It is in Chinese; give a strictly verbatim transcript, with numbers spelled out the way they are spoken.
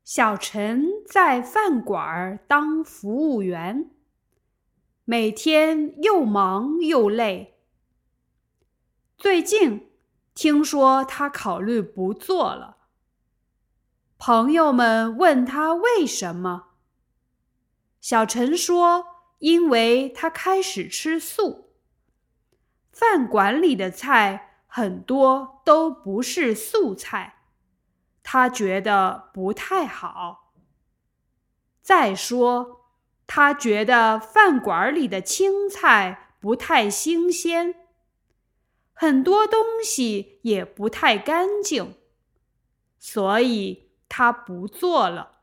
小陈在饭馆当服务员，每天又忙又累。最近听说他考虑不做了，朋友们问他为什么，小陈说因为他开始吃素，饭馆里的菜很多都不是素菜，他觉得不太好。再说，他觉得饭馆里的青菜不太新鲜，很多东西也不太干净，所以他不做了。